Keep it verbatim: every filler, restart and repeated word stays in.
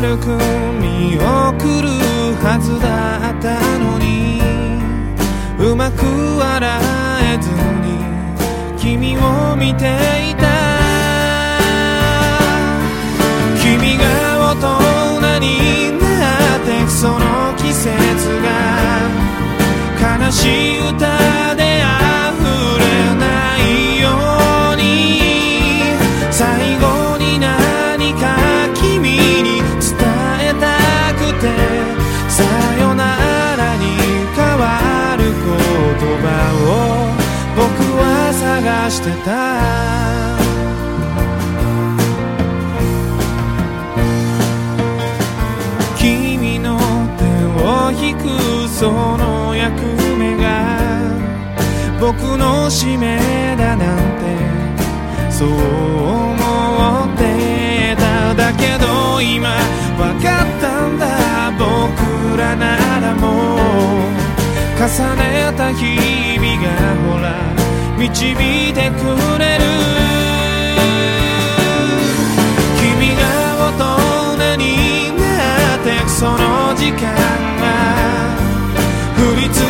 軽く見送るはずだったのに、うまく笑えずに君を見ていた。君が大人になってその季節が悲しい歌で溢れないように、最後に何か君に伝えたくて、さよならに変わる言葉を僕は探してた。君の手を引くその役目が僕の使命だなんてそう思ってた。だけど今わかったんだ、僕らならもう重ねた日々がほら導いてくれる。君が大人になってその時間が降り積